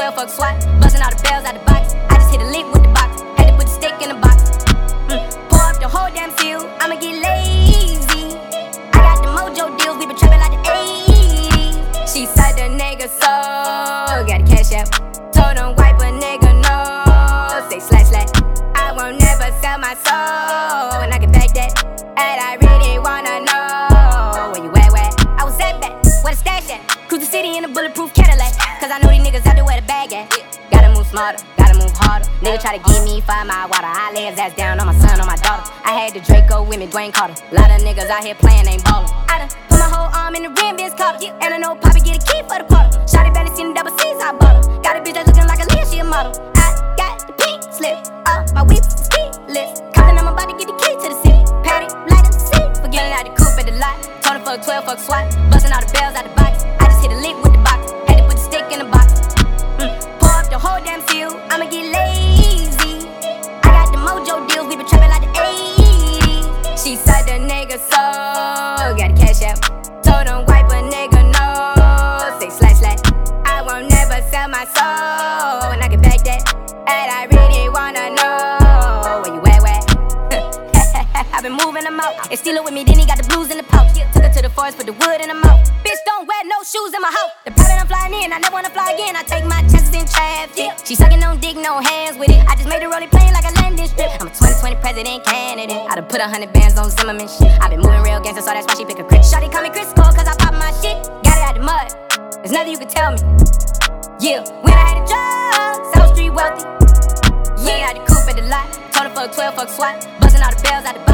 12, fuck SWAT. Busting all the bells out the box. I just hit a lick with the box. Had to put the stick in the box. Pour up the whole damn field. I'ma get lazy. I got the mojo deals. We been trapping like the 80s. She said the nigga so. Got a cash out. Told him wipe a nigga no. Say slash slash. I won't never sell my soul. And I can back that. And I really wanna know where you at, where? I was at back. Where the stash at? Cruise the city in a bulletproof Cadillac. Cause I know these niggas out there where the bag at. Gotta move smarter, gotta move harder. Nigga try to give me 5 mile water. I lay his ass down on my son, on my daughter. I had the Draco with me, Dwayne Carter. Lot of niggas out here playing, ain't ballin'. I done put my whole arm in the rim, Vince Carter. And I know Poppy get a key for the quarter. Shawty barely seen the double C's, I bought her. Got a bitch that's looking like a Leah, she a model. I got the pink slip, my whip is keyless. Compton, I'm about to get the key to the city. Patty, light up the seat. Forgetting out the coupe at the lot. Told him fuck 12, fuck SWAT. Busting all the bells out the box. I just hit a lick with the box. Had to put the stick in the box. Pour up the whole damn field. I'ma get lazy. I got the mojo deals. We been trapping like the 80s. She said the nigga so. Got a cash out. Told him wipe a nigga no. Say slash slash. I won't never sell my soul. And I can back that. And I really wanna know where you at, where? I've been moving them out. They steal it with me, then he got the blues in the pouch. Took her to the forest, put the wood in the mouth. Bitch, don't wear no shoes in my house. The pilot I'm flying in, I never wanna fly again. I take my chances in traffic. She sucking on dick, no hands with it. I just made her rolling plane like a landing strip. I'm a 2020 president candidate. I done put 100 bands on Zimmerman shit. I been moving real gangster, so that's why she pick a crit. Shawty call me Chris Cole, cause I pop my shit. Got it out the mud. There's nothing you can tell me. Yeah, when I had a job, South Street wealthy. Yeah, I had the coupe at the lot. Told her fuck 12, fuck SWAT. Busting all the bells out the box.